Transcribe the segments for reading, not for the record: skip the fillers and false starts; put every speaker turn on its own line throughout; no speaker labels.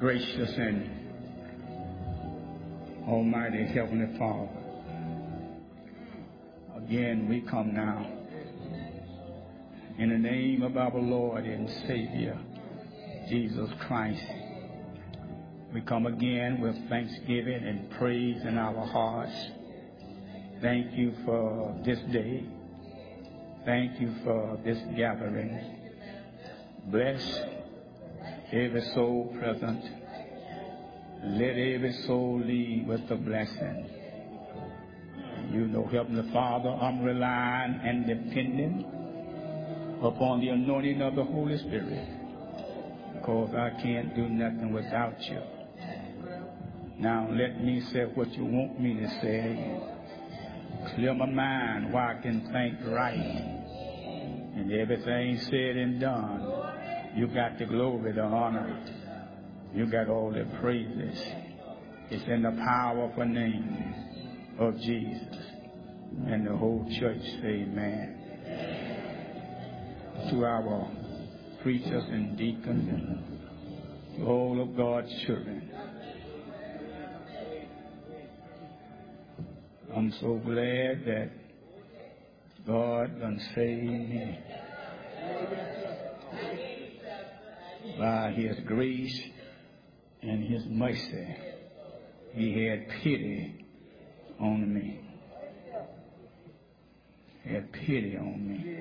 Gracious and Almighty Heavenly Father, again we come now in the name of our Lord and Savior, Jesus Christ. We come again with thanksgiving and praise in our hearts. Thank you for this day. Thank you for this gathering. Bless every soul present. Let every soul leave with a blessing. You know, Heavenly Father, I'm relying and depending upon the anointing of the Holy Spirit, because I can't do nothing without you. Now let me say what you want me to say. Clear my mind where I can think right. And everything said and done, you got the glory, the honor. You got all the praises. It's in the powerful name of Jesus. And the whole church say amen. To our preachers and deacons and all of God's children, I'm so glad that God done saved me by His grace and His mercy. He had pity on me. He had pity on me.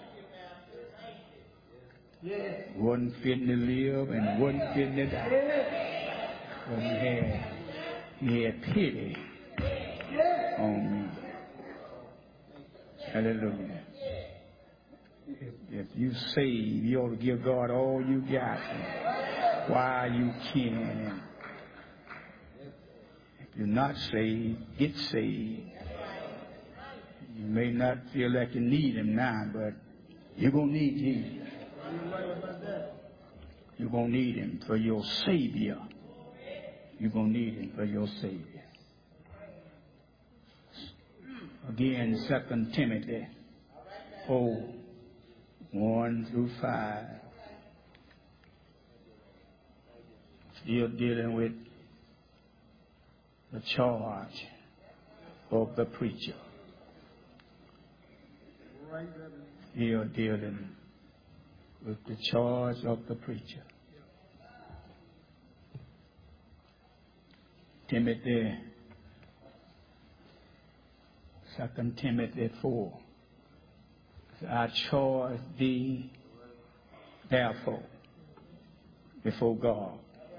Wasn't fitting to live and wasn't fitting to die. But He had pity on me. Hallelujah. If you save, you ought to give God all you got while you can. If you're not saved, get saved. You may not feel like you need Him now, but you're going to need Jesus. You're going to need Him for your Savior. You're going to need Him for your Savior. Again, 2 Timothy 4, 1 through 5. Still dealing with the charge of the preacher. Still dealing with the charge of the preacher. Timothy, 2 Timothy 4. I charge thee, therefore, before God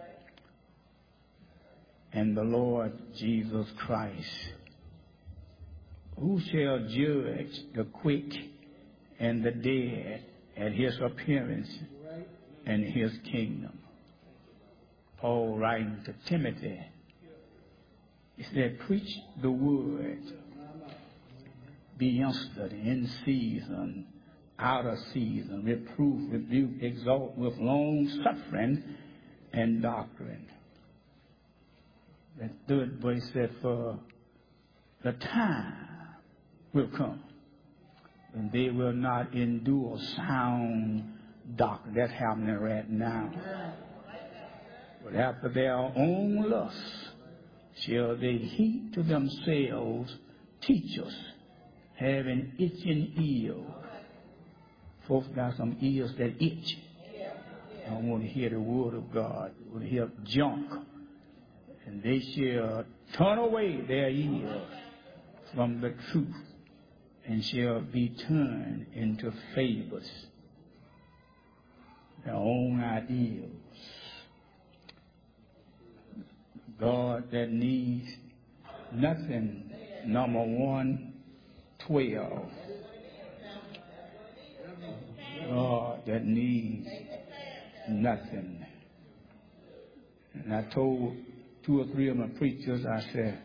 and the Lord Jesus Christ, who shall judge the quick and the dead at His appearance and His kingdom. Paul writing to Timothy, he said, preach the word, be instant, in season, out of season, reproof, rebuke, exhort with long suffering and doctrine. That third verse said, for the time will come and they will not endure sound doctrine. That's happening right now. But after their own lusts shall they heap to themselves teachers having itching ears. Folks got some ears that itch. I don't want to hear the word of God. I want to hear junk. And they shall turn away their ears from the truth and shall be turned into fables, their own ideals. God that needs nothing, number 112. God that needs nothing. And I told 2 or 3 of my preachers, I said,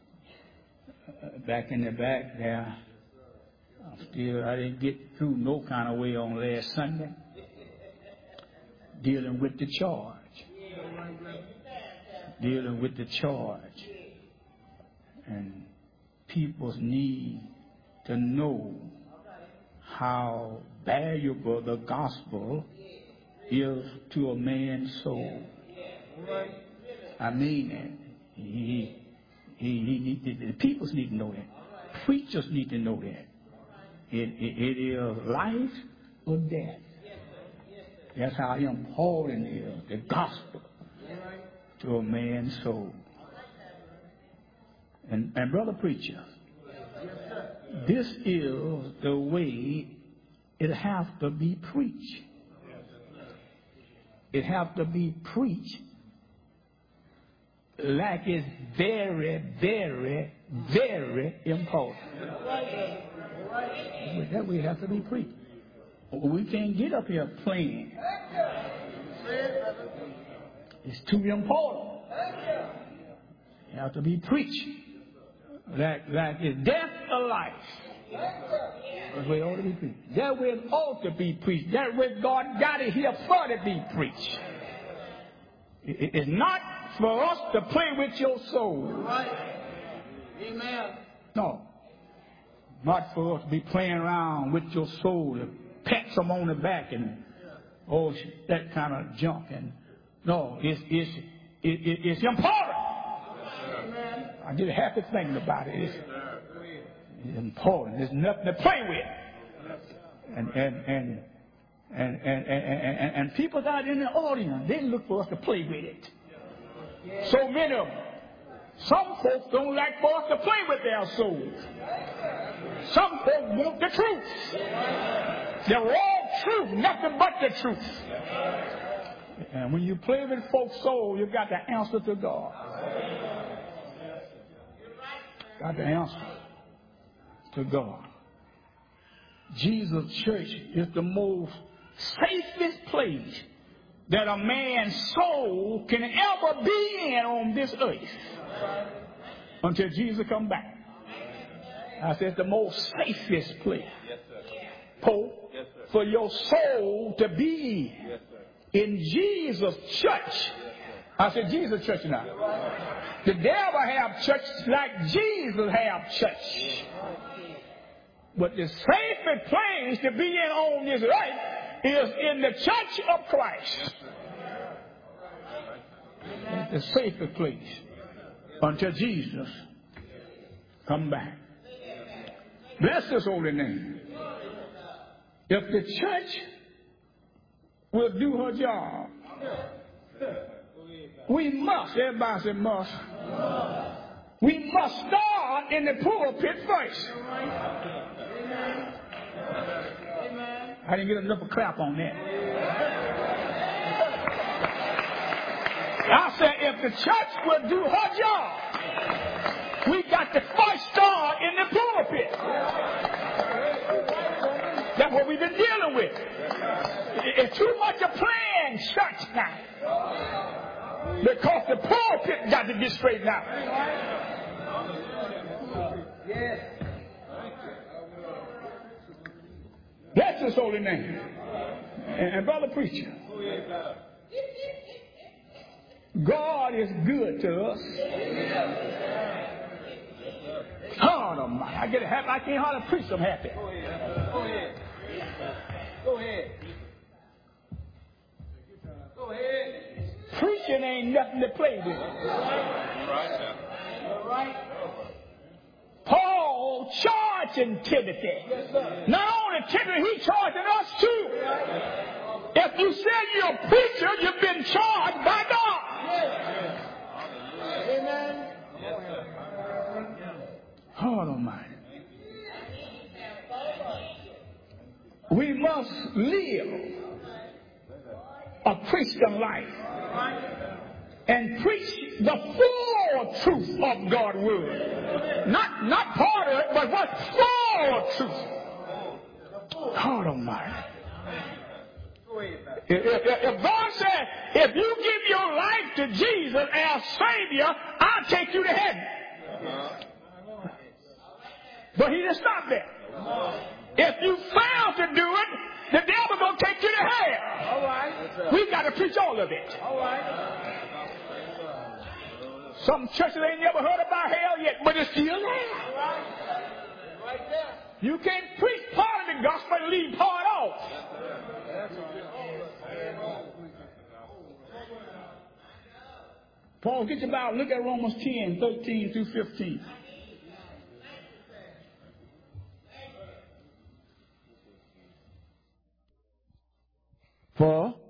back in the back there, I didn't get through no kind of way on last Sunday, dealing with the charge. Dealing with the charge. And people's need to know how valuable the gospel is to a man's soul. I mean that. The people need to know that. Preachers need to know that. It is life or death. That's how important it is, the gospel, to a man's soul. And brother preacher, this is the way it has to be preached. It has to be preached like it's very, very, very important. That way it has to be preached. We can't get up here playing. It's too important. It has to be preached like it's death or life. That's way it ought to be preached. That way it ought to be preached. That way God got it here for to be preached. It's not for us to play with your soul. Amen. No. Not for us to be playing around with your soul and pat some on the back and all that kind of junk. And no, it's important. Amen. I did a happy thing about it. It's important. There's nothing to play with. And people out in the audience, they look for us to play with it. So many of them. Some folks don't like for us to play with their souls. Some folks want the truth. The raw truth, nothing but the truth. And when you play with folks' soul, you got to answer to God. Got to answer to God. Jesus' church is the most safest place that a man's soul can ever be in on this earth until Jesus come back. I said it's the most safest place, Pope, for your soul to be in Jesus' church. I said Jesus' church now. The devil have church like Jesus have church. But the safest place to be in on this earth is in the church of Christ. It's the safest place until Jesus come back. Bless His holy name. If the church will do her job, we must, everybody say must, we must start in the pulpit first. I didn't get enough of clap on that. I said if the church will do her job, we got to first start in the pulpit. That's what we've been dealing with. It's too much of playing church now. Because the pulpit got to get straightened out. That's His holy name. And brother preacher, God is good to us. God Almighty, I get happy. I can't hardly preach. I'm happy. Go ahead. Go ahead. Go ahead. Preaching ain't nothing to play with. Right. Paul charging Timothy. Not only Timothy, he charging us too. If you say you're a preacher, you've been charged by God. Amen. God Almighty. We must live a Christian life and preach the full truth of God's word. Not part of it, but what's full truth. God Almighty. If God said, if you give your life to Jesus as Savior, I'll take you to heaven. But He didn't stop there. If you fail to do it, the devil's going to take you to hell. All right. We got to preach all of it. All right. Some churches ain't never heard about hell yet, but it's still there. All right. Right there. You can't preach part of the gospel and leave part off. Paul, get your Bible. Look at Romans 10, 13 through 15.
For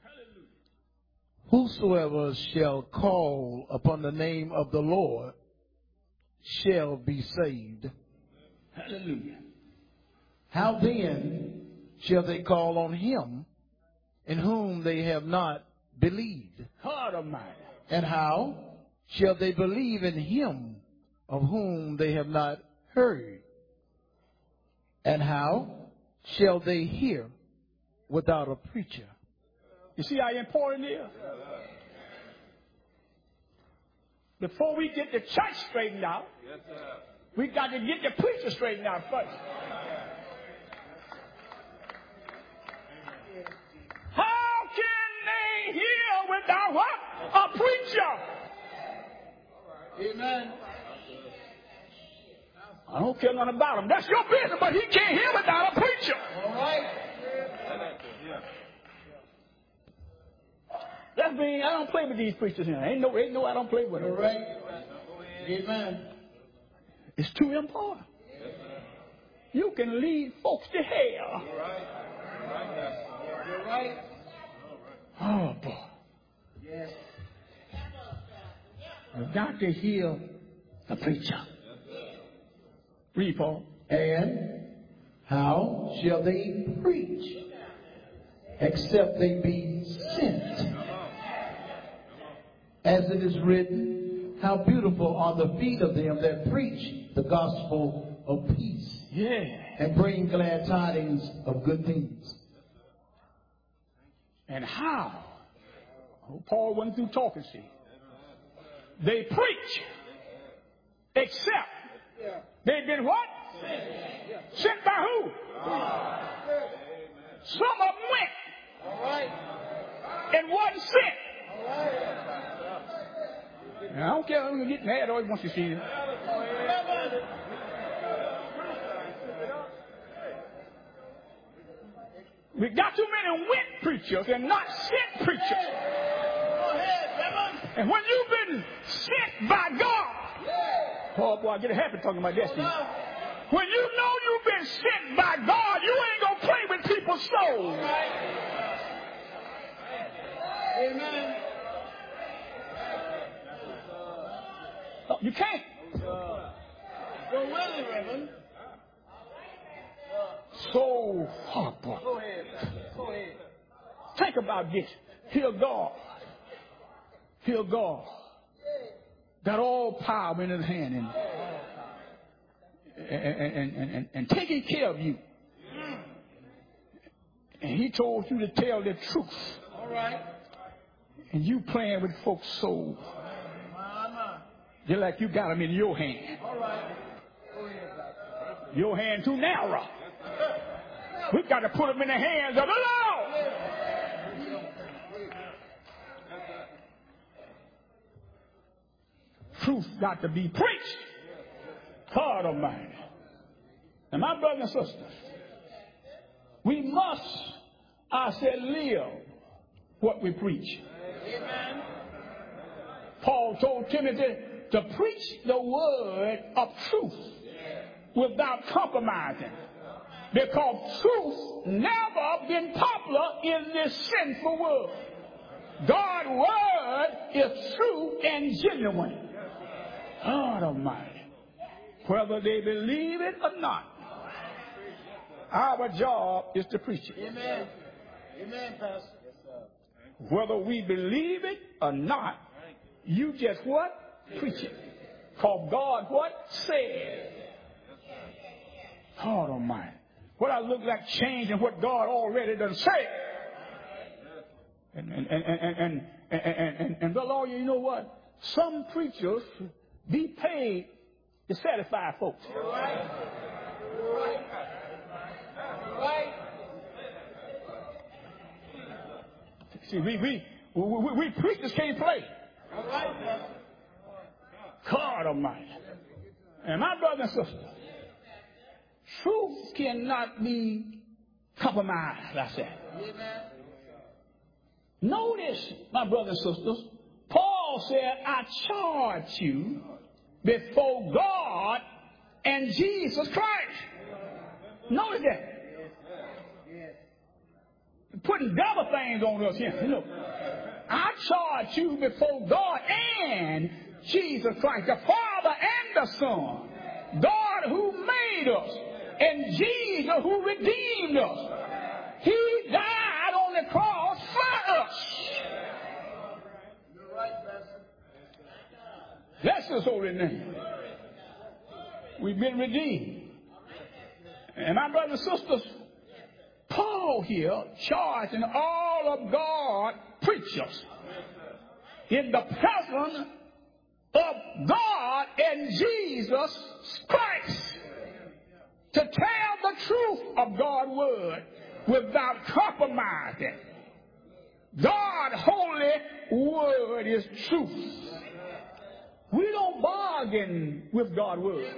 whosoever shall call upon the name of the Lord shall be saved.
Hallelujah.
How then shall they call on him in whom they have not believed?
God Almighty.
And how shall they believe in him of whom they have not heard? And how shall they hear without a preacher?
You see how important it is? Before we get the church straightened out, we got to get the preacher straightened out first. How can they hear without what? A preacher.
Amen.
I don't care nothing about him. That's your business, but he can't hear without a preacher.
All right.
That's mean I don't play with these preachers here. Ain't no I don't play with them.
All right. Amen.
It's too important. You can lead folks to hell.
You're right.
Oh boy.
Yes.
You've got to hear the preacher. Read, Paul.
And how shall they preach except they be sent? As it is written, how beautiful are the feet of them that preach the gospel of peace.
Yeah.
And bring glad tidings of good things.
And how? Oh, Paul went through talking, see. They preach except they've been what? Sent by who? Some of them went and wasn't sent. I don't care. I'm going to get mad always once you see it. We got too many went preachers and not sent preachers. And when you've been sent by God, oh boy, I get happy talking about this. When you know you've been sent by God, you ain't going to play with people's souls.
Amen.
Oh, you can't.
Go with it, Reverend.
So hard, boy.
Go ahead. Go ahead.
Think about this. Hear God. Hear God. Got all power in his hand and taking care of you. And he told you to tell the truth.
All right.
And you playing with folks' souls. Just like you got them in your hand.
All right. Go ahead.
Your hand too narrow. We got to put them in the hands of the Lord. Truth got to be preached. God Almighty. And my brothers and sisters, we must, I said, live what we preach.
Amen.
Paul told Timothy to preach the word of truth without compromising. Because truth never been popular in this sinful world. God's word is true and genuine. God Almighty. Whether they believe it or not, our job is to preach it.
Amen. Amen, Pastor.
Whether we believe it or not, you just what? Preach it. Because God what? Said. God Almighty. What I look like changing what God already done said. And well, you know what? Some preachers be paid to satisfy folks.
Right. Right. Right.
See, we preachers can't play.
All right.
God Almighty. And my brothers and sisters, truth cannot be compromised, I said.
Amen.
Notice, my brothers and sisters, Paul Paul said, I charge you before God and Jesus Christ. Notice that. Putting double things on us here. Look, I charge you before God and Jesus Christ, the Father and the Son. God who made us and Jesus who redeemed us. He died on the cross for us. Bless His holy name. We've been redeemed. And my brothers and sisters, Paul here charging all of God preachers in the presence of God and Jesus Christ to tell the truth of God's word without compromising. God's holy word is truth. We don't bargain with God's word.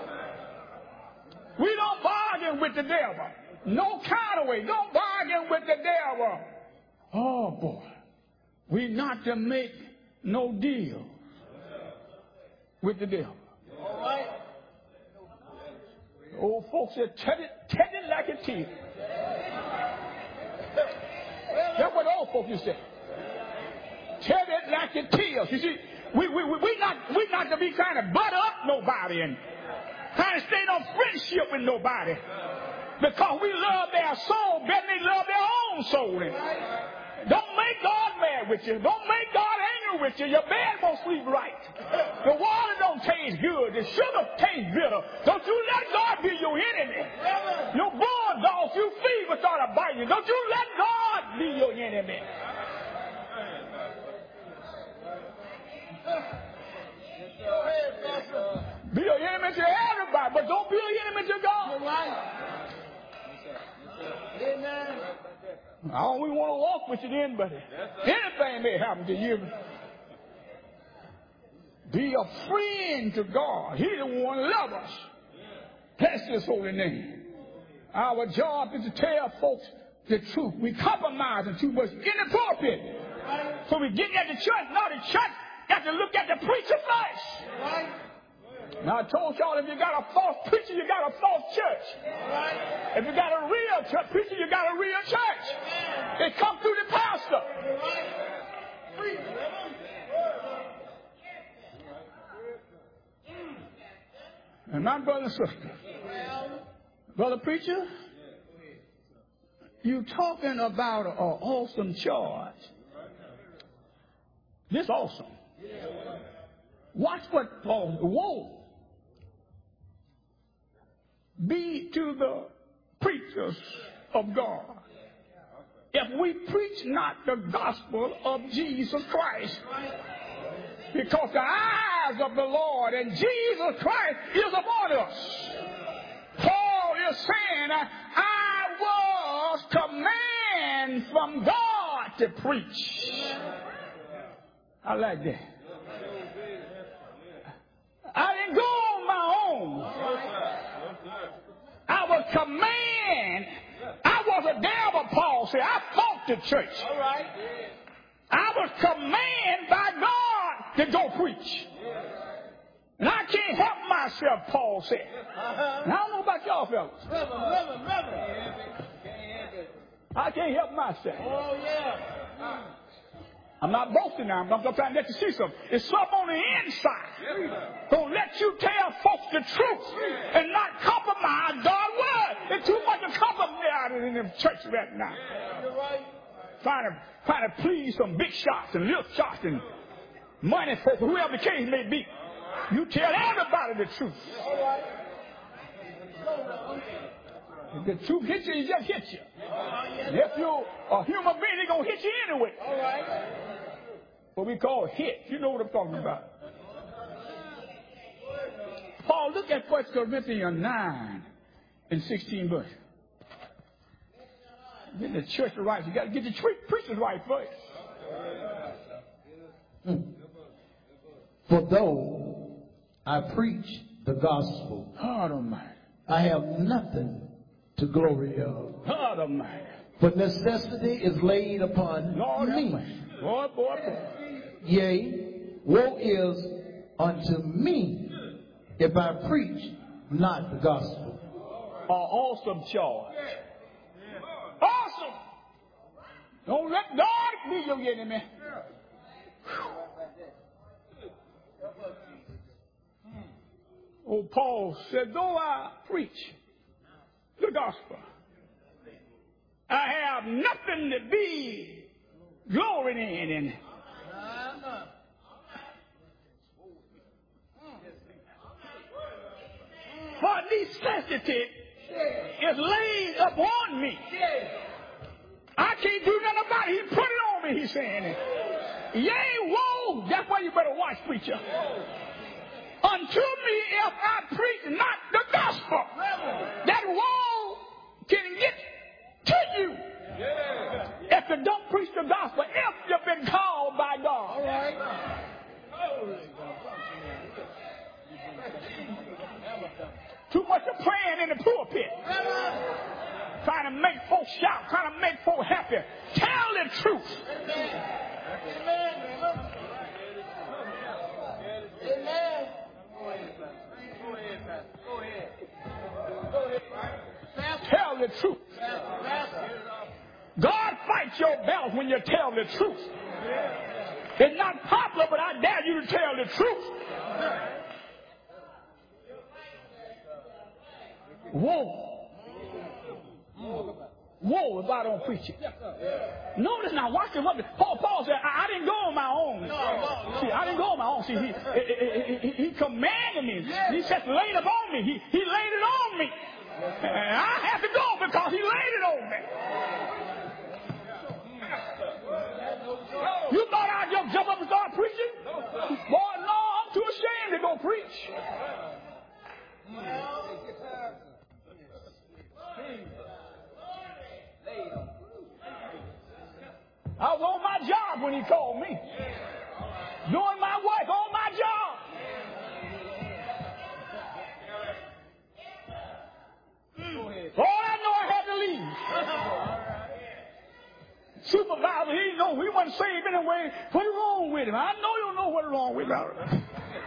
We don't bargain with the devil. No kind of way. Don't bargain with the devil. Oh, boy. We're not to make no deal with the devil.
All right.
Old folks said, tell it like it is. That's what old folks used to say. Tell it like it is. You see, we're not to be trying to butt up nobody and trying to stay on friendship with nobody. Because we love their soul better than they love their own soul. Don't make God mad with you. Don't make God angry with you. Your bed won't sleep right. The water don't taste good. The sugar tastes bitter. Don't you let God be your enemy. Your bulldogs you feed will start to bite you. Don't you let God be your enemy. Be your enemy to everybody, but don't be your enemy to God. Amen. I only want to walk with you then, but anything may happen to you. Be a friend to God. He's the one who loves us. Bless His holy name. Our job is to tell folks the truth. We compromising too much in the pulpit. So we get at the church. Now the church got to look at the preacher first. Right. Now I told y'all, if you got a false preacher, you got a false church. Right. If you got a real church preacher, you got a real church. It comes through the pastor. Right. And my brother and sister, brother preacher, you talking about an awesome charge. This awesome. Watch what Paul, whoa. Be to the preachers of God. If we preach not the gospel of Jesus Christ, because the eyes of the Lord and Jesus Christ is upon us. Paul is saying, I was commanded from God to preach. I like that. I didn't go on my own. I was commanded. I was a devil, Paul said. I fought the church. All right. I was commanded by God to go preach. And I can't help myself, Paul said. And I don't know about y'all fellas. I can't help myself. Oh, yeah. I'm not boasting now. I'm trying to let you see something. It's something on the inside. Gonna let you tell folks the truth and not compromise God's word. There's too much to compromise in the church right now. Trying to please some big shots and little shots and money folks, whoever the case may be. You tell everybody the truth. If the truth hits you, it just hits you. And if you're a human being, it's going to hit you anyway. What we call hit. You know what I'm talking about. Paul, look at 1 Corinthians 9 and 16 verse. Get the church right. You got to get the preachers right first.
For though I preach the gospel,
God Almighty,
I have nothing to glory of.
God Almighty.
For necessity is laid upon
Lord
me.
Boy.
Yea, woe is unto me if I preach not the gospel.
Awesome charge. Awesome. Don't let God be your enemy. Oh, Paul said, though I preach the gospel, I have nothing to be glorying in. For necessity is laid upon me. I can't do nothing about it. He put it on me, he's saying. Yea, woe. That's why you better watch, preacher. Unto me if I preach not the gospel. That woe can get to you. If you don't preach the gospel, if you've been called by God. All right. Too much of praying in the pulpit. Trying to make folks shout, trying to make folks happy. Tell the truth. Amen. Tell the truth. God fights your battles when you tell the truth. It's not popular, but I dare you to tell the truth. Whoa. Whoa if I don't preach it. Notice now, watch this. Paul said, I didn't go on my own. See, I didn't go on my own. See, he commanded me. He said, laid it on me. He laid it on me. And I have to go because he laid it on me. You thought I'd just jump up and start preaching? Boy, no, I'm too ashamed to go preach. I was on my job when he called me. Doing my work on my job. All I know, I had to leave. Supervisor, he wasn't saved anyway. What's wrong with him? I know you know what's wrong with him.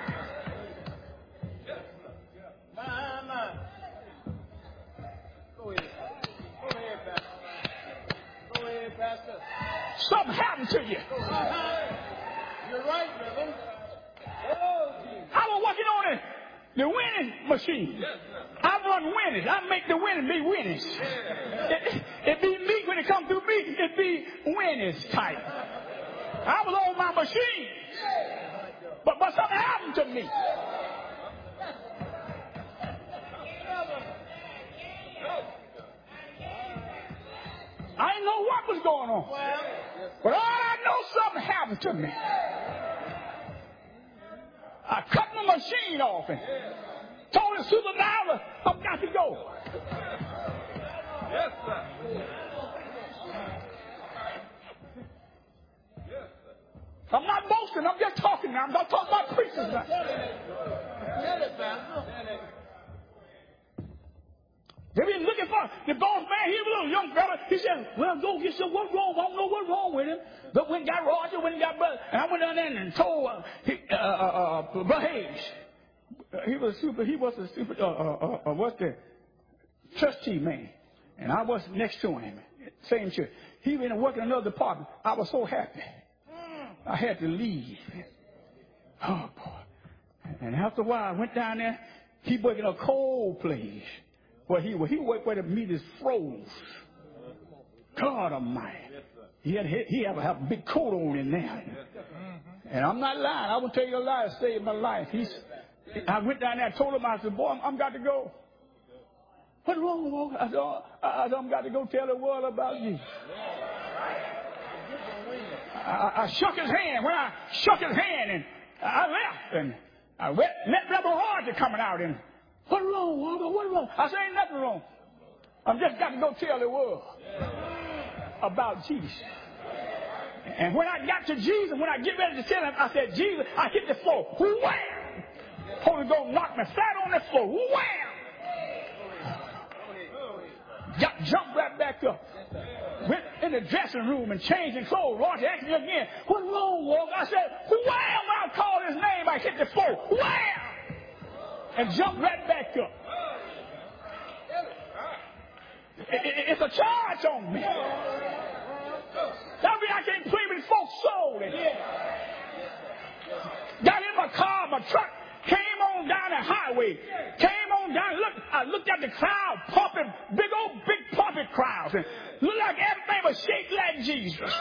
Something happened to you.
You're right, Reverend.
I was working on the winning machine. I run winners. I make the winners be winners. It be me when it comes through me. It be winners type. I was on my machine. But something happened to me. I didn't know what was going on. But all I know, something happened to me. I cut my machine off and told the supervisor, I've got to go. Yes, sir. I'm not boasting. I'm just talking now. I'm not talking about preachers now. Tell it, Pastor. They been looking for the boss man. He was a little young fella. He said, well, go get some. What's wrong? I don't know what's wrong with him. But when got Roger, when he got Brother, and I went down there and told Brother Hayes. He was what's the trustee man. And I was next to him. Same church. He went and worked in another department. I was so happy. I had to leave. Oh, boy. And after a while, I went down there. He worked in a cold place. Well, he worked where the meat is froze. God Almighty. He had to have a big coat on in there. And I'm not lying. I will tell you a lie to save my life. I went down there and told him, I said, boy, I'm got to go. What's wrong, Lord? I said, I'm got to go tell the world about you. I shook his hand. When I shook his hand, and I left, and I met Rebel Roger coming out, and what's wrong, Walter? What's wrong? I said, ain't nothing wrong. I'm just got to go tell the world about Jesus. And when I got to Jesus, when I get ready to tell him, I said, Jesus, I hit the floor. Wham! Holy Ghost knocked me flat on the floor. Wham! Jumped right back up. Went in the dressing room and changed his clothes. Roger asked me again, what's wrong, Walter? I said, wham! I called somebody hit the floor. Wham! And jump right back up. It's a charge on me. That means I can't play with folks' soul. Got in my car, my truck, came on down the highway, came on down. I looked at the crowd, pumping, big pumping crowds, and looked like everything was shaped like Jesus.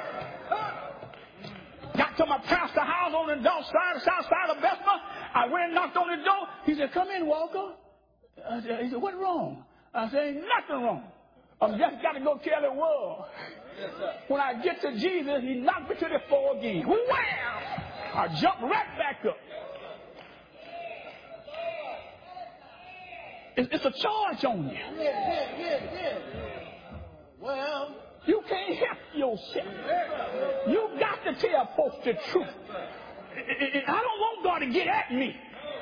Got to my pastor's house on the south side of Bessemer. I went and knocked on the door. He said, "Come in, Walker." He said, "What's wrong?" I said, "Ain't nothing wrong. I'm just got to go tell the world." When I get to Jesus, he knocked me to the floor again. Wham! I jumped right back up. It's a charge on you. Well, you can't help yourself. You got to tell folks the truth. I don't want God to get at me.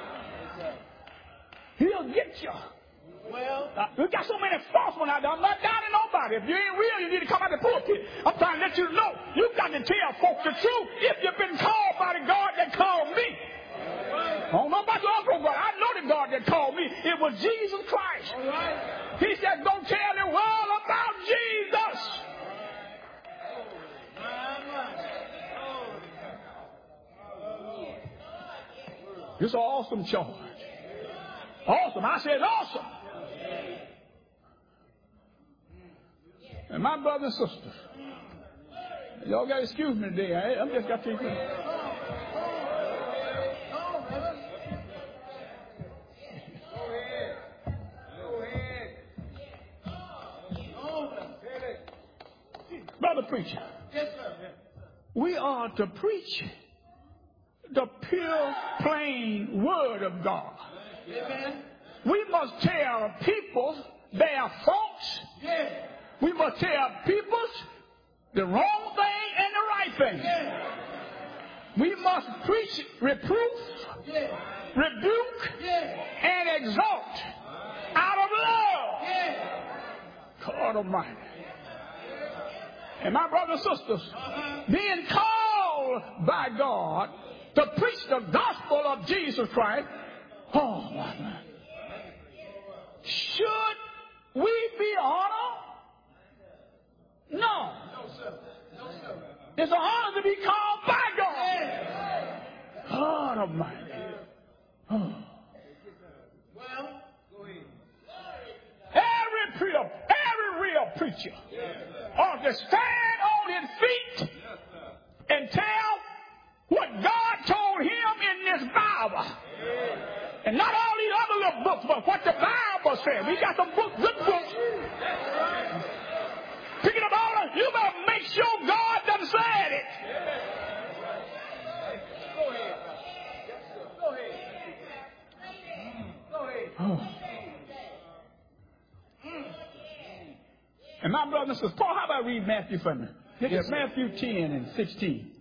He'll get you. Well, we got so many false ones out there. I'm not down to nobody. If you ain't real, you need to come out the pulpit. I'm trying to let you know. You got to tell folks the truth. If you've been called by the God that called me. I don't know about the other God. I know the God that called me. It was Jesus Christ. He said, "Go tell the world about Jesus." It's an awesome charge. Awesome. I said awesome. And my brothers and sisters, y'all got to excuse me today. I'm just got to take it. Brother preacher, we are to preach the pure, plain word of God. We must tell people their faults. We must tell people the wrong thing and the right thing. We must preach reproof, rebuke, and exhort out of love. God Almighty. And my brothers and sisters, being called by God to preach the gospel of Jesus Christ, oh my God. Should we be honored? No. It's an honor to be called by God. God Almighty. Oh. Every real preacher ought to stand on his feet and tell what God told him in this Bible. And not all these other little books, but what the Bible said. We got some books, good books. Picking up all of you better make sure God done said it. Oh. And my brother and sister, Paul, how about read Matthew for me? Look at Matthew 10 and 16.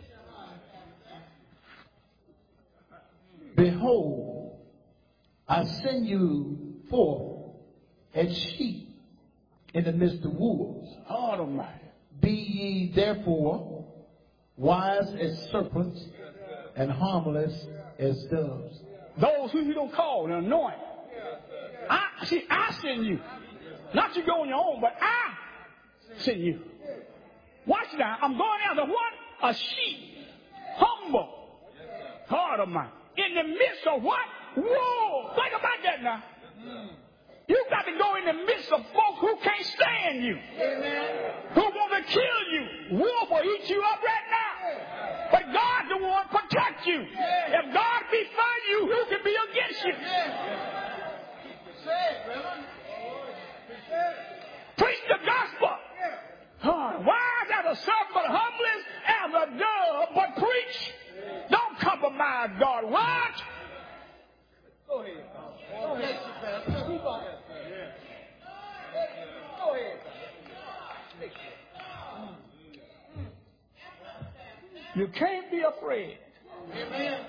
Behold, I send you forth as sheep in the midst of wolves.
God Almighty.
Be ye therefore wise as serpents and harmless as doves.
Those who he don't call and anoint. I send you. Not you go on your own, but I send you. Watch now. I'm going after what? A sheep. Humble. God Almighty. In the midst of what? Wolves. Think about that now. You got to go in the midst of folks who can't stand you. Amen. Who want to kill you. Wolf will eat you up right now. But God the one protect you. If God be for you, who can be against you? Preach the gospel. Wise as a serpent, but humblest as a dove. But preach. Don't compromise God. What? Go ahead. Go ahead. Keep on. Go ahead. You can't be afraid. Amen.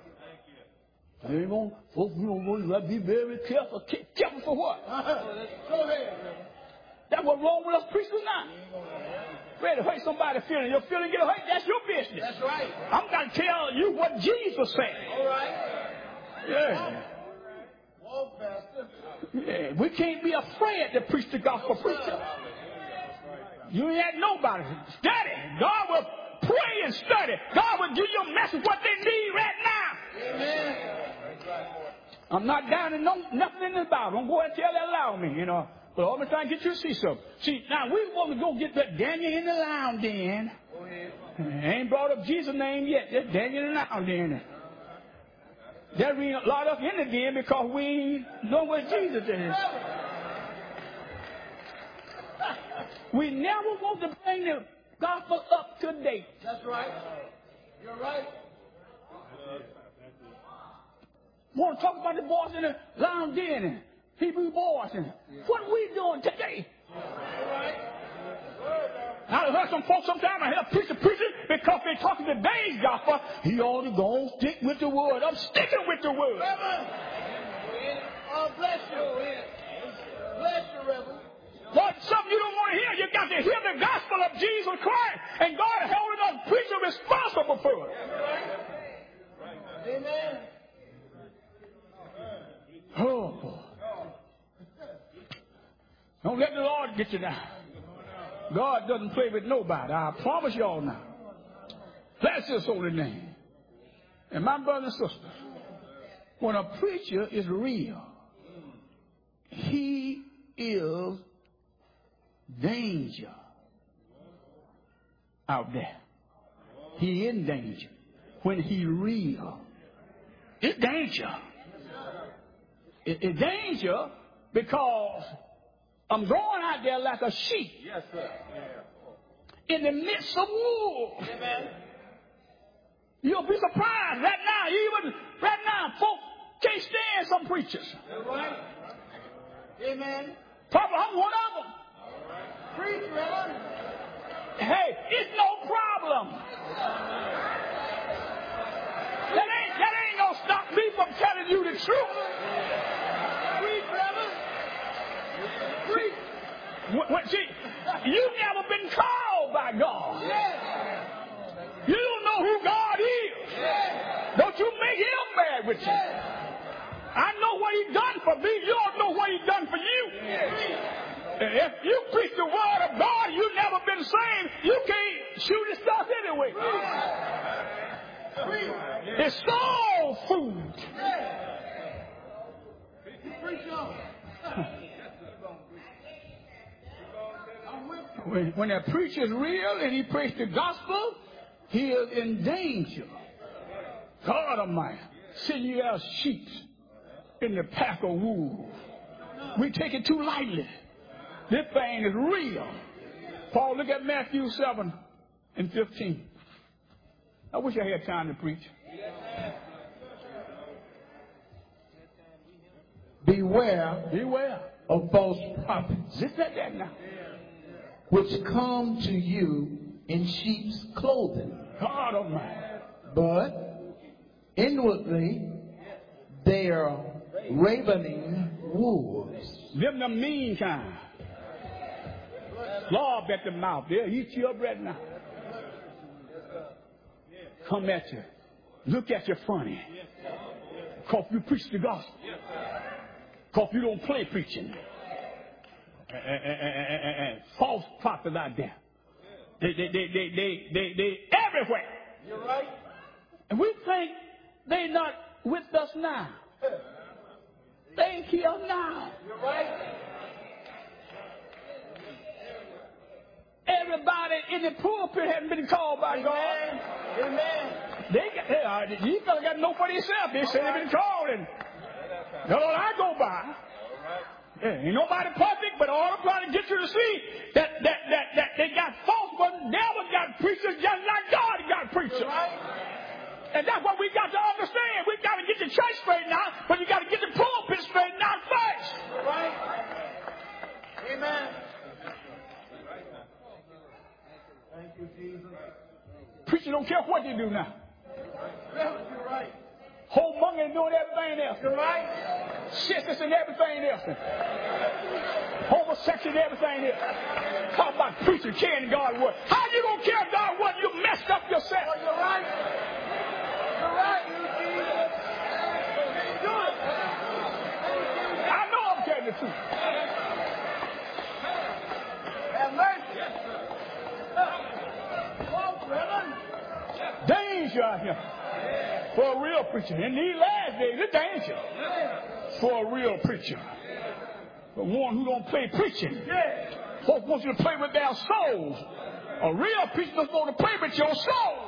You gotta be very careful. Careful for what? Go ahead. That's what's wrong with us preachers now. Ready to hurt somebody's feeling. Your feeling get hurt, that's your business. That's right. I'm going to tell you what Jesus say.
All right.
Yeah.
Walk, Pastor.
Yeah. We can't be afraid to preach the gospel, preacher. You ain't had nobody. Study. God will pray and study. God will give you a message what they need right now.
Amen.
I'm not down in nothing in the Bible. Don't go and tell that loud me, you know. But I'm trying to get you to see something. See, now we want to go get that Daniel in the lounge den.
Go ahead.
Ain't brought up Jesus' name yet. Just Daniel in the lounge den. There ain't a lot of us in the den because we ain't know what Jesus is. We never want to bring the gospel up to date.
That's right. You're right.
Want to talk about the boys in the lounge den and Hebrew boys and what are we doing today? I've heard some folks sometimes I hear preaching because they talking today's gospel. He ought to go and stick with the word. I'm sticking with the word.
Reverend. Oh, bless you. Bless you, Reverend.
Lord, something you don't want to hear. You got to hear the gospel of Jesus Christ, and God is holding us preacher responsible for it.
Amen.
Oh, boy. Don't let the Lord get you down. God doesn't play with nobody. I promise y'all now. Bless His holy name. And my brothers and sisters, when a preacher is real, he is danger out there. He in danger. When he real, it's danger. It's danger because I'm going out there like a sheep.
Yes, sir.
In the midst of wolves.
Amen.
You'll be surprised right now. Even right now, folks can't stand some preachers.
That's right. Amen.
Papa, I'm one of them.
Preach, Reverend.
Hey, it's no problem. That ain't gonna stop me from telling you the truth.
Preach, Reverend. Preach.
See, you've never been called by God.
Yes.
You don't know who God is.
Yes.
Don't you make Him mad with you. I know what He done for me. You don't know what He done for you.
Yes.
If you preach the word of God, you've never been saved. You can't shoot the stuff anyway. It's soul food.
Preach on.
When a preacher is real and he preaches the gospel, he is in danger. God Almighty, send you as sheep in the pack of wolves. We take it too lightly. This thing is real. Paul, look at Matthew 7 and 15. I wish I had time to preach.
Beware of false prophets,
Just like that now.
which come to you in sheep's clothing,
God Almighty.
but inwardly they are ravening wolves.
Them the mean kind. Lord at the mouth. They'll eat you up right now. Come at you. Look at you funny. Because you preach the gospel. Because you don't play preaching. False prophets out there. They everywhere.
You're right.
And we think they're not with us now. They ain't here now.
You're right.
Everybody in the pulpit hasn't been called by God.
Amen.
You got to know for yourself. They say they've been called, and that's all I go by. Ain't nobody perfect, but all I'm trying to get you to see that they got false, but never got preachers just like God got preachers. And that's what we got to understand. We got to get the church straightened out, but you got to get the pulpit straightened out first.
Right. Amen. Thank you, Jesus.
Preacher don't care what you do now.
You're right.
Whoremonger and doing everything else.
You're right.
Sisters and everything else. Homosexual and everything else. Talk about preaching, caring God's word. How you gonna care God's word? You messed up yourself.
Oh, you're right. You're right.
too.
Have mercy. Come on, brethren.
Danger out here for a real preacher. In these last days, it's danger for a real preacher. The one who don't play preaching. Folks want you to play with their souls. A real preacher doesn't want to play with your soul.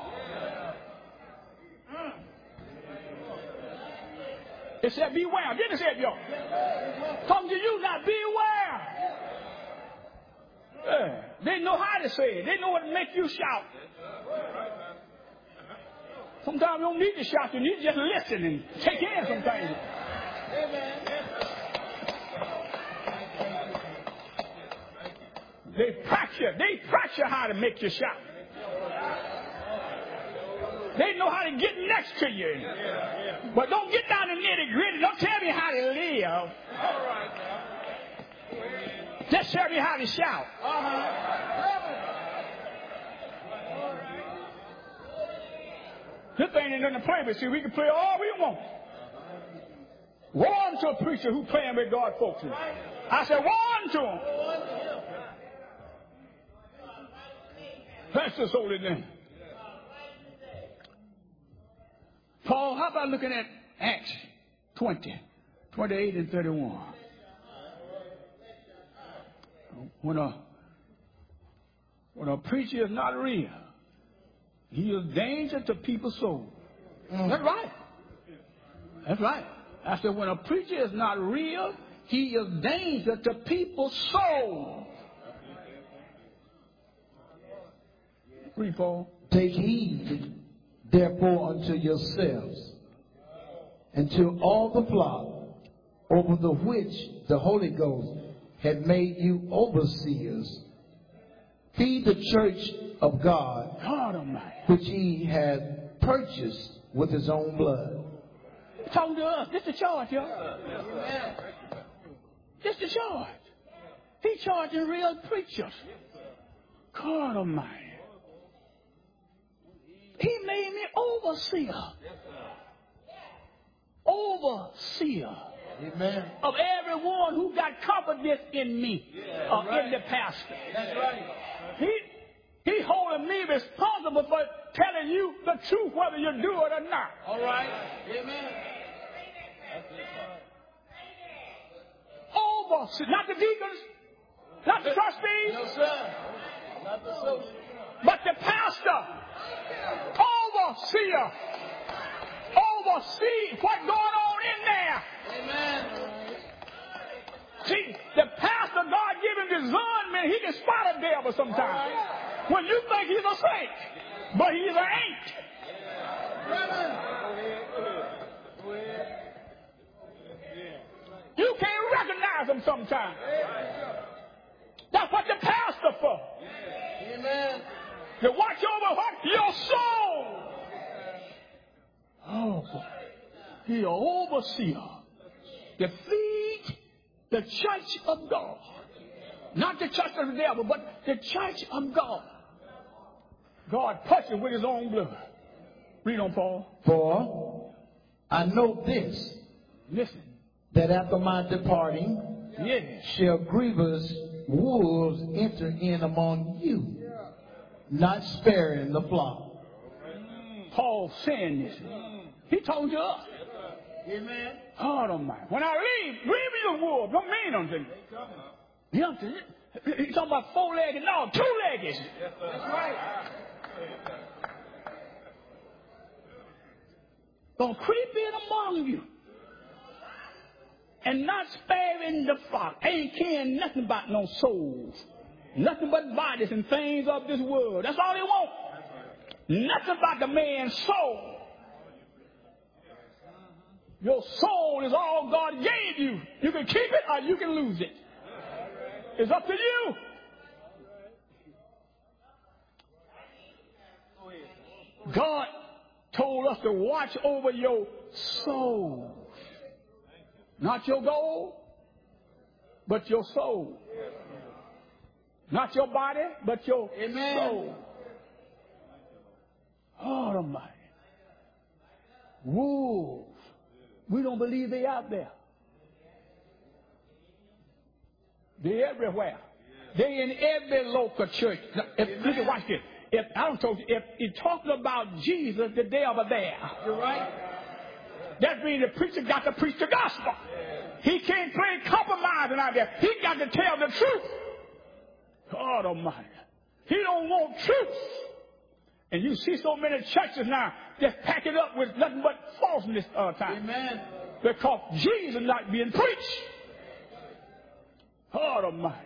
It said beware. Didn't it say, y'all? Come to you now, beware. Yeah. They know how to say it. They know what to make you shout. Sometimes you don't need to shout. You need to just listen and take in some things. They practice how to make you shout. They know how to get next to you. But don't get down to nitty gritty. Don't tell me how to live. Just tell me how to shout. This thing ain't nothing to play with. See, we can play all we want. Warn to a preacher who playing with God, folks. I said, warn to him. That's his holy name. Paul, how about looking at Acts 20, 28 and 31? When a preacher is not real, he is danger to people's souls. That's right. That's right. I said, when a preacher is not real, he is danger to people's souls. Read, Paul.
Take heed, therefore, unto yourselves, and to all the flock, over the which the Holy Ghost had made you overseers. Feed the church of God, which he had purchased with his own blood.
He's talking to us. This is the charge, y'all. This is the charge. He's charging real preachers. God Almighty. He made me overseer. Overseer.
Amen.
Of everyone who got confidence in me, in the pastor.
That's right.
He holding me responsible for telling you the truth, whether you do it or not.
All right. Amen.
Overseer, not the deacons, not the trustees.
No, sir. Not the social.
But the pastor. Overseer. Oversee what's going on in there.
Amen.
See, the pastor, God give him discernment. He can spot a devil sometimes. When you think he's a saint, but he's an ain't. You can't recognize him sometimes. That's what the pastor for.
Amen.
To watch over what? Your soul. Oh, boy. He's an overseer. To feed the church of God. Not the church of the devil, but the church of God. God touched it with his own blood. Read on, Paul.
For I know this.
Listen.
That after my departing, shall grievous wolves enter in among you, not sparing the flock.
Paul saying this. He told you us.
Amen.
God Almighty. When I leave, grievous wolves don't mean nothing. You know, he's talking about four-legged, no, two-legged.
That's right.
Gonna creep in among you. And not sparing the flock. Ain't caring nothing about no souls. Nothing but bodies and things of this world. That's all they want. Nothing about the man's soul. Your soul is all God gave you. You can keep it or you can lose it. It's up to you. God told us to watch over your soul. Not your gold, but your soul. Not your body, but your soul. God Almighty. Wolves. We don't believe they out there. They're everywhere. They're in every local church. Now, look at, watch this. If I don't told you, if you're talking about Jesus, the devil there.
You're right.
That means the preacher got to preach the gospel. He can't play compromising out there. He got to tell the truth. God Almighty. He don't want truth. And you see so many churches now just pack it up with nothing but falseness all the time.
Amen.
Because Jesus not being preached. God Almighty.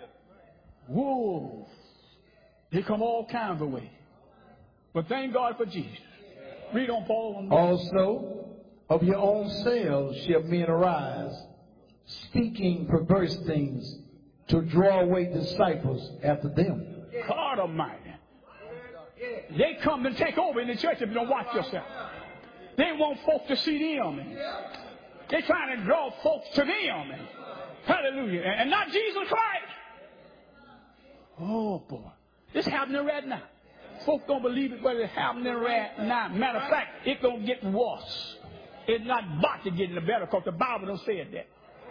Whoa. They come all kinds of ways. But thank God for Jesus. Read on Paul.
Also, of your own selves shall men arise, speaking perverse things, to draw away disciples after them.
God Almighty. They come and take over in the church if you don't watch yourself. They want folks to see them. They're trying to draw folks to them. Hallelujah. And not Jesus Christ. Oh, boy. This is happening right now. Folks don't believe it, but it's happening right now. Matter of fact, it's going to get worse. It's not about to get any better because the Bible don't say that.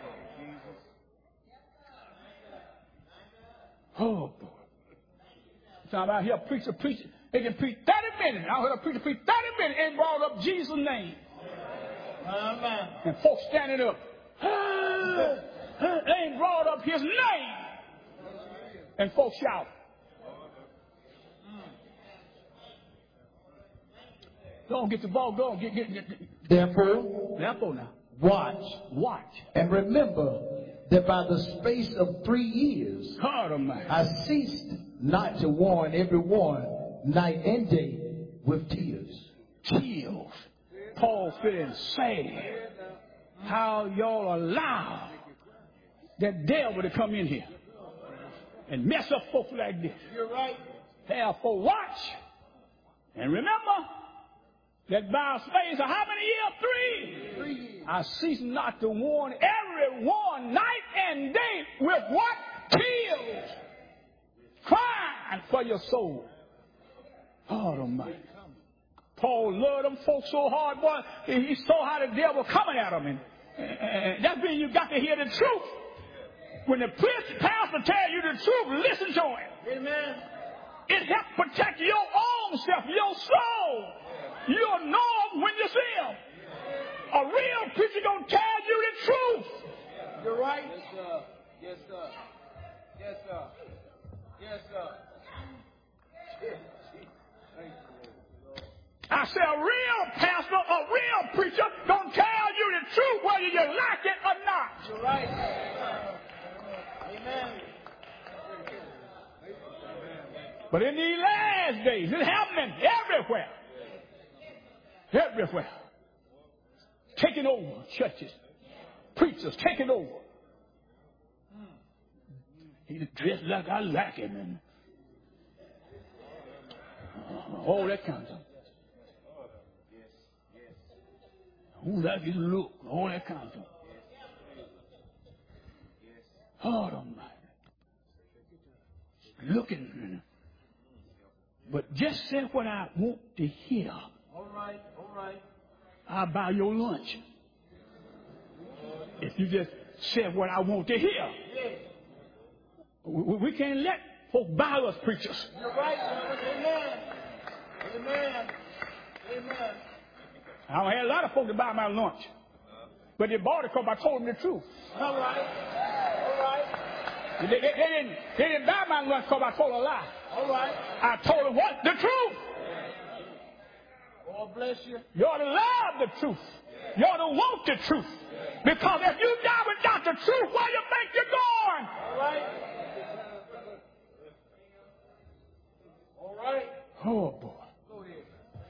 Oh, boy. So I'm out here preaching. They can preach 30 minutes. I heard a preacher preach 30 minutes and brought up Jesus' name.
Amen.
And folks standing up. They ain't brought up his name. And folks shout. Don't get the ball going. Get.
Therefore
now.
Watch. And remember that by the space of 3 years,
God Almighty,
I ceased not to warn everyone night and day with tears.
Tears. Paul feeling sad how y'all allow that devil to come in here and mess up folks like this.
You're right.
Therefore, watch. And remember that by a space of how many years? 3 years. I cease not to warn everyone night and day with what? Tears. Crying for your soul. God Almighty. Paul loved them folks so hard, boy. He saw how the devil coming at them. And that means you got to hear the truth. When the pastor tells you the truth, listen to him.
Amen.
It helps protect your own self, your soul. You'll know him when you see him. A real preacher gonna tell you the truth.
You're right.
Yes, sir. Yes, sir. Yes, sir. Yes, sir.
I say a real pastor, a real preacher gonna tell you the truth whether you like it or not.
You're right. Amen.
But in these last days, it's happening everywhere. Everywhere. Taking over churches. Preachers taking over. He's dressed like I like him. And all that kind of stuff. Who like his look? All that kind of stuff. God Almighty. Looking. But just say what I want to hear.
All right.
I'll buy your lunch. If you just said what I want to hear. We can't let folks buy us preachers.
You're right. Amen.
I don't have a lot of folks to buy my lunch. But they bought it because I told them the truth.
All right.
They didn't buy my lunch because I told a lie.
All right.
I told them what? The truth.
Oh, bless you.
You ought to love the truth. You ought to want the truth. Because if you die without the truth, where you think you're going?
All right.
Oh, boy.
Go ahead.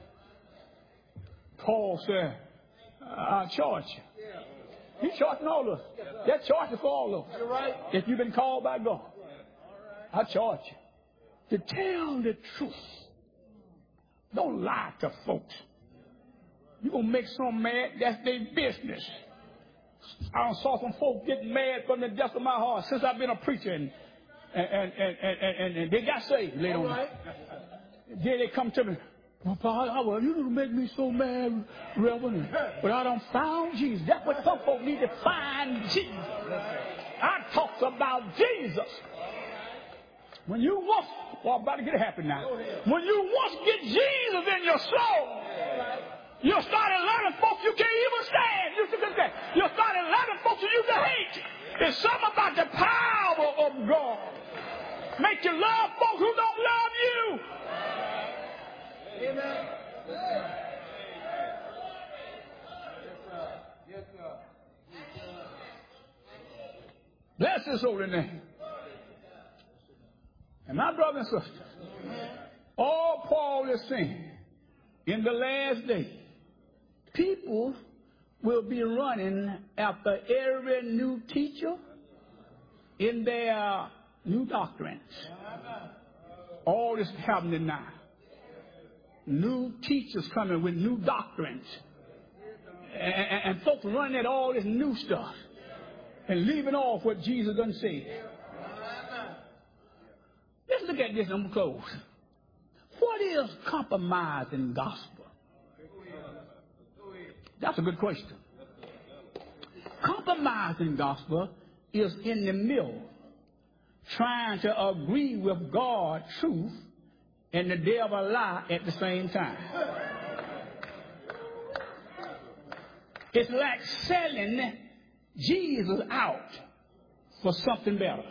Paul said, I'll charge you. He's charging all of us. That charge is for all of us.
You're right.
If you've been called by God, I charge you to tell the truth. Don't lie to folks. You're going to make some mad, that's their business. I saw some folks getting mad from the depths of my heart since I've been a preacher, and they got saved later on. Then they come to me, well, you don't make me so mad, Reverend. But I done found Jesus. That's what some folks need to find Jesus. I talk about Jesus. When you once, well, I'm about to get happy now. When you once get Jesus in your soul, you started learning folks you can't even stand. You started learning folks you can hate. There's something about the power of God. Make you love folks who don't love you.
Amen. Yes, sir.
Bless His holy name. And my brothers and sisters, all Paul is saying, in the last day, people will be running after every new teacher in their new doctrines. All this happening now. New teachers coming with new doctrines. And folks running at all this new stuff and leaving off what Jesus done said. Let's look at this and I'm going to close. What is compromising gospel? That's a good question. Compromising gospel is in the middle, trying to agree with God's truth and the devil lie at the same time. It's like selling Jesus out for something better.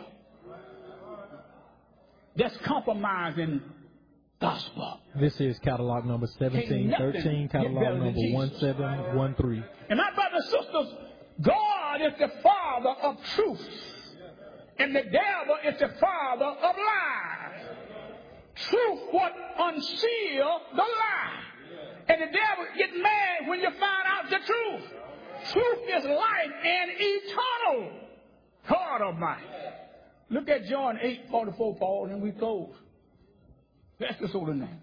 That's compromising gospel.
This is catalog number 1713, catalog number 1713.
And my brothers and sisters, God is the father of truth, and the devil is the father of lies. Truth what unseal the lie, and the devil get mad when you find out the truth. Truth is life and eternal. God Almighty. Look at John 8:44, Paul, and we close. That's the sort of name.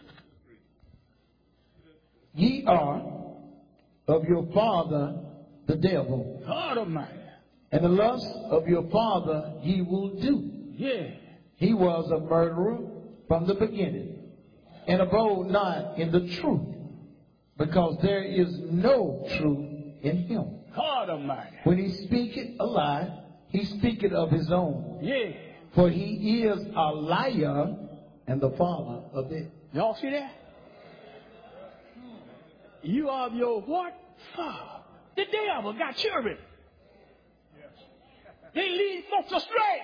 Ye are of your father the devil,
God Almighty.
and the lust of your father ye will do.
Yeah.
He was a murderer from the beginning, and abode not in the truth, because there is no truth in him.
God Almighty.
When he speaketh a lie, he speaketh of his own.
Yeah.
For he is a liar and the father of it.
Y'all see that? You are of your what? Father. The devil got children. They lead folks astray.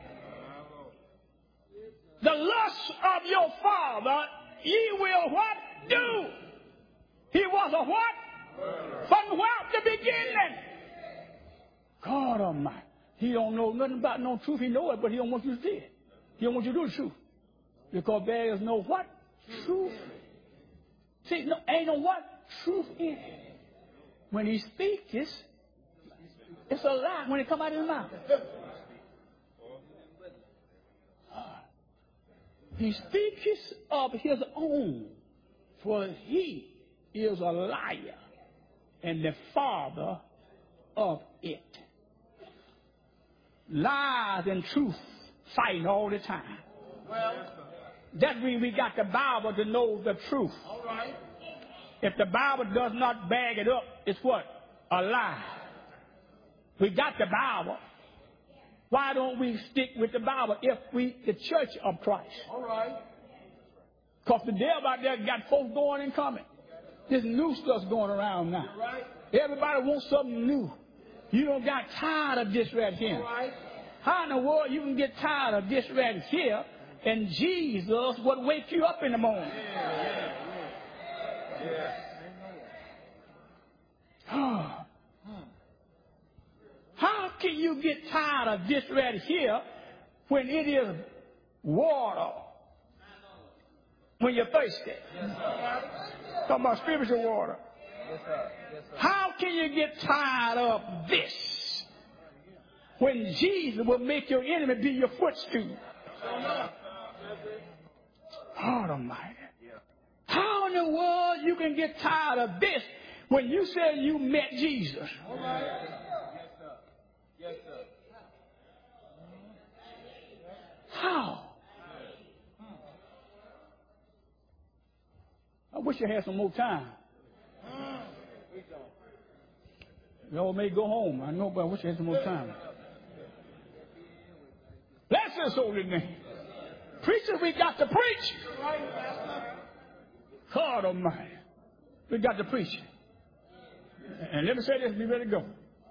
The lust of your father ye will what? Do. He was a what? From what? The beginning. God Almighty. He don't know nothing about no truth. He know it, but he don't want you to see it. He don't want you to do the truth. Because there is no what? Truth. See, no, ain't no what? Truth in it. When he speaks, it's a lie when it comes out of his mouth. He speaks of his own, for he is a liar and the father of it. Lies and truth fighting all the time. That means we got the Bible to know the truth.
All right.
If the Bible does not bag it up, it's what? A lie. We got the Bible. Why don't we stick with the Bible if we, the church of Christ?
All right.
Because the devil out there got folks going and coming. This new stuff's going around now.
All right.
Everybody wants something new. You don't got tired of this right here.
All right.
How in the world you can get tired of this right here and Jesus would wake you up in the morning? How can you get tired of this right here when it is water? When you're thirsty. Talking about spiritual water. How can you get tired of this when Jesus will make your enemy be your footstool? God Almighty. How in the world you can get tired of this when you say you met Jesus?
All right. Yes, sir. Yes, sir.
How? I wish I had some more time. Y'all may go home. I know, but I wish I had some more time. Bless his holy name. Preachers, we got to preach. God Almighty. We got to preach. And let me say this, be ready to go.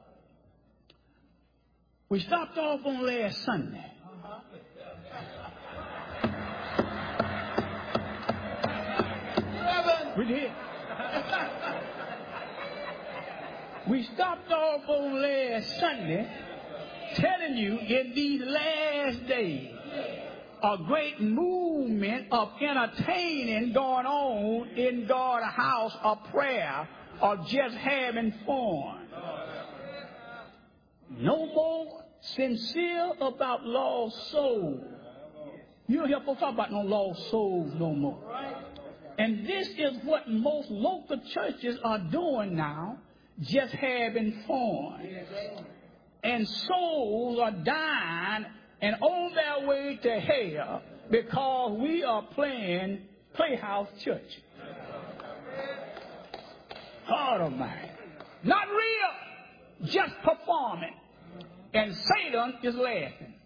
We stopped off on last Sunday. We did. We stopped off on last Sunday telling you in these last days a great movement of entertaining going on in God's house of prayer or just having fun. No more sincere about lost souls. You don't hear folks talk about no lost souls no more. And this is what most local churches are doing now, just having fun. And souls are dying and on their way to hell because we are playing playhouse church. God Almighty. Not real, just performing. And Satan is laughing.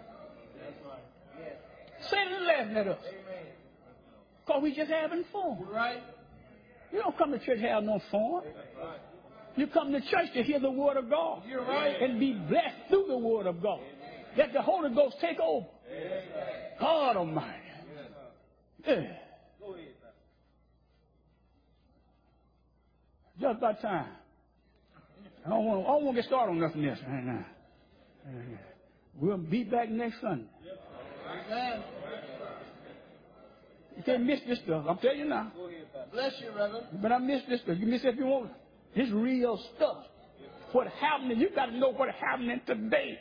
Satan is laughing at us. Because we just having fun. Right. You don't come to church to have no fun. You come to church to hear the word of God. You're right. And be blessed through the word of God. Let the Holy Ghost take over. God Almighty. Yeah. Just about time. I don't want to get started on nothing else right now. We'll be back next Sunday. You can't miss this stuff. I'm telling you now.
Bless you, Reverend.
But I miss this stuff. You miss it if you want. This real stuff. What happening? You got to know what's happening today.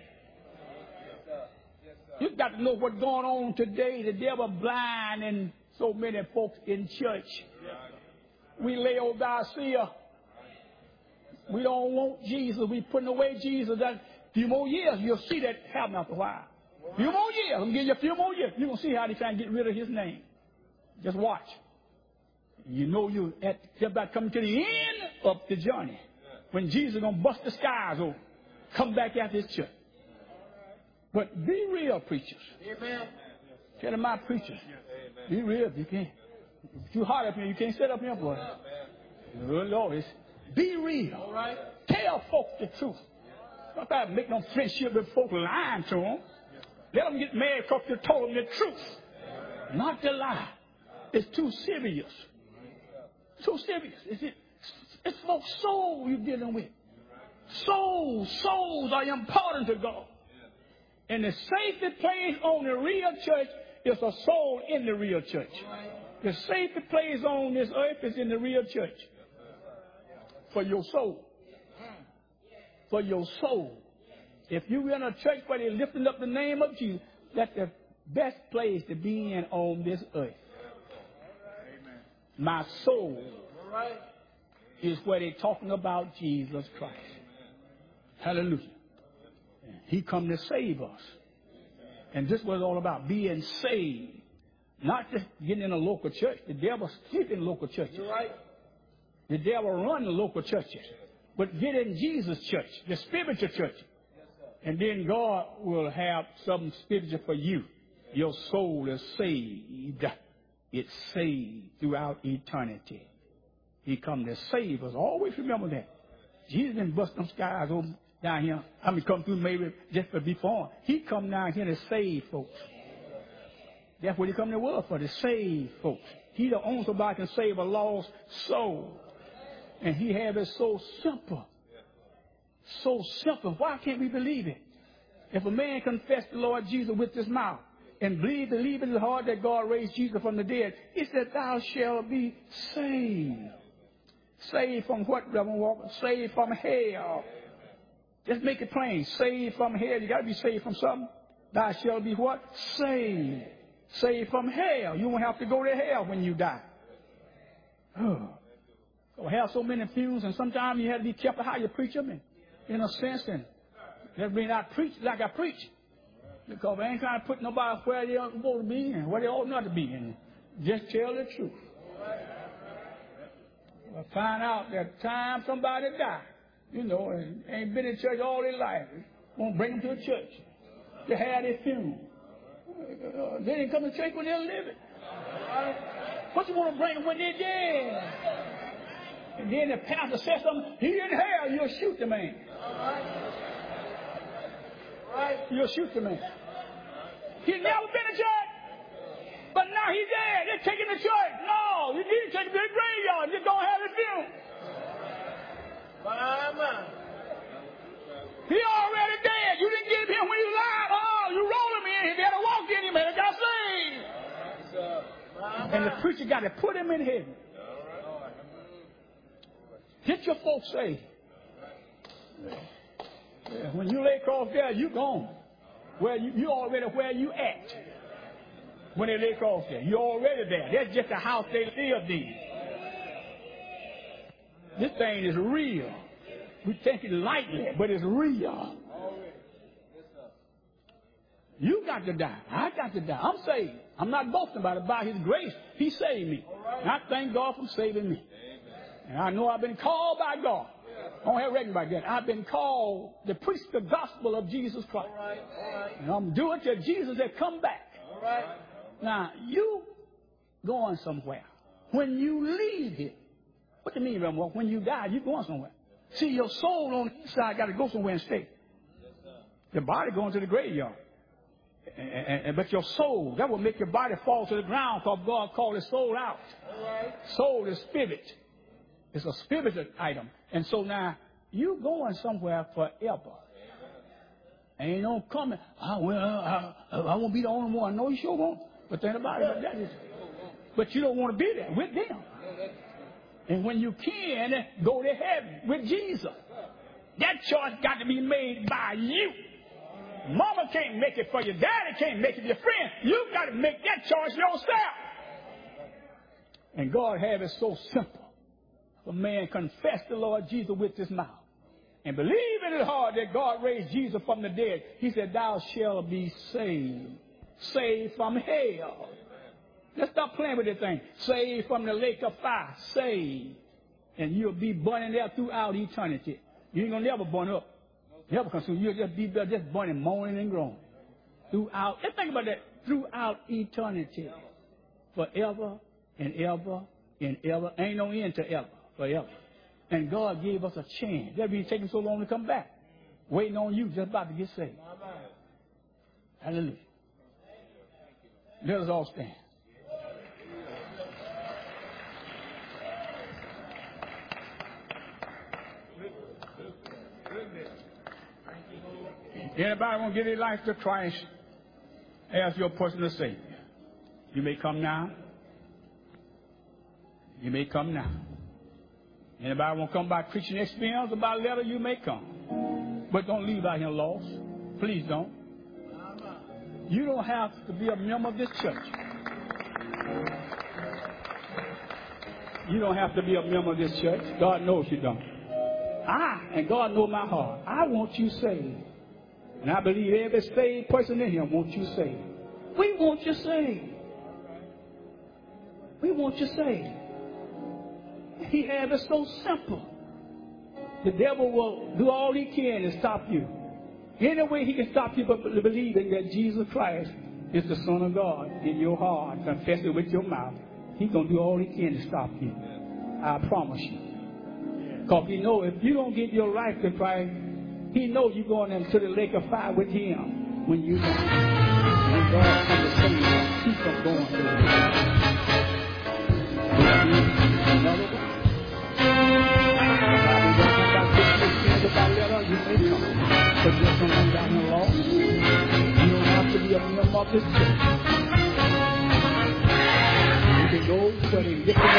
You got to know what's going on today. The devil blinding so many folks in church. We lay over Isaiah. We don't want Jesus. We putting away Jesus. That few more years, you'll see that happen after a while. Few more years. I'm giving you a few more years. You're going to see how they try and get rid of his name. Just watch. You know you're about coming to the end of the journey. When Jesus is going to bust the skies over. Come back after his church. But be real, preachers. Amen. Tell them my preachers. Be real. You can't. It's too hot up here. You can't sit up here, boy. Oh, Lord. Be real. All right. Tell folks the truth. Don't try to make no friendship with folks lying to them. Let them get mad because you told them the truth. Not the lie. It's too serious. Too serious. It's folks' soul you're dealing with. Souls are important to God. And the safest place on the real church is a soul in the real church. The safest place on this earth is in the real church. For your soul. For your soul. If you're in a church where they're lifting up the name of Jesus, that's the best place to be in on this earth. My soul is where they're talking about Jesus Christ. Hallelujah. He come to save us. And this was all about being saved. Not just getting in a local church. The devil sleep in local churches. You're right. The devil run the local churches. But get in Jesus' church, the spiritual church. And then God will have something spiritual for you. Your soul is saved. It's saved throughout eternity. He come to save us. Always remember that. Jesus didn't bust them skies over down here. I mean, come through maybe just for before. He come down here to save folks. That's what he come to the world for, to save folks. He the only somebody can save a lost soul. And he have it so simple. So simple. Why can't we believe it? If a man confess the Lord Jesus with his mouth and believe in his heart that God raised Jesus from the dead, he said, thou shalt be saved. Saved from what, Reverend Walker? Saved from hell. Just make it plain. Saved from hell. You got to be saved from something. Thou shalt be what? Saved. Saved from hell. You won't have to go to hell when you die. Oh. So have so many funerals, and sometimes you have to be careful how you preach them, in a sense, and that means I preach like I preach. Because I ain't trying to put nobody where they aren't supposed to be and where they ought not to be, and just tell the truth. We'll find out that time somebody died, and ain't been in church all their life. Won't bring them to a church to have their funeral. They didn't come to church when they're living. What you want to bring them when they're dead? And then the pastor says something, he in hell, you'll shoot the man. You'll shoot the man. He's never been to church. But now he's dead. They're taking the church. No, you need to take him to the graveyard. Just don't have the funeral. He already dead. You didn't get him here when he was alive. Oh, you rolled him in. He better walk in him and got saved. And the preacher got to put him in heaven. Get your folks saved. Yeah, when you lay across there, you gone. Where you already where you at. When they lay across there, you're already there. That's just the house they lived in. This thing is real. We take it lightly, but it's real. You got to die. I got to die. I'm saved. I'm not boasting about it. By His grace, He saved me. And I thank God for saving me. And I know I've been called by God. I don't have record about that. I've been called to preach the gospel of Jesus Christ. And I'm doing it till Jesus has come back. Now, you going somewhere. When you leave here, what do you mean, Rambo? When you die, you're going somewhere. See, your soul on the inside got to go somewhere and stay. The body going to the graveyard. But your soul, that will make your body fall to the ground because God called His soul out. Soul is spirit. It's a spiritual item. And so now, you going somewhere forever. Ain't no coming. I won't be the only one. No, you sure won't. But think about it. But you don't want to be there with them. And when you can, go to heaven with Jesus. That choice got to be made by you. Mama can't make it for you. Daddy can't make it for your friend. You've got to make that choice yourself. And God have it so simple. A man confess the Lord Jesus with his mouth and believe in his heart that God raised Jesus from the dead. He said, thou shalt be saved. Saved from hell. Let's stop playing with this thing. Saved from the lake of fire. Saved. And you'll be burning there throughout eternity. You ain't going to never burn up. Never consume. You'll just be there just burning, moaning and groaning. Throughout. Let's think about that. Throughout eternity. Forever and ever and ever. Ain't no end to ever. Forever. And God gave us a chance. That means taking so long to come back. Waiting on you, just about to get saved. Hallelujah. Let us all stand. Anybody want to give their life to Christ as your personal Savior? You may come now. You may come now. Anybody want to come by preaching experience about letter, you may come. But don't leave out here lost. Please don't. You don't have to be a member of this church. You don't have to be a member of this church. God knows you don't. And God knows my heart. I want you saved. And I believe every saved person in here wants you saved. We want you saved. We want you saved. He has it so simple. The devil will do all he can to stop you. Any way he can stop you but believing that Jesus Christ is the Son of God in your heart. Confess it with your mouth. He's going to do all he can to stop you. I promise you. Because he knows if you don't give your life to Christ, he knows you're going into the lake of fire with him when you die. And God comes to save you. Keep on going to another way. You may come, but just don't run down the law. You don't have to be a member of this church. You can go study and get to the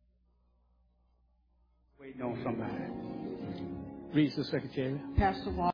Read the secretary.
Pastor Walker.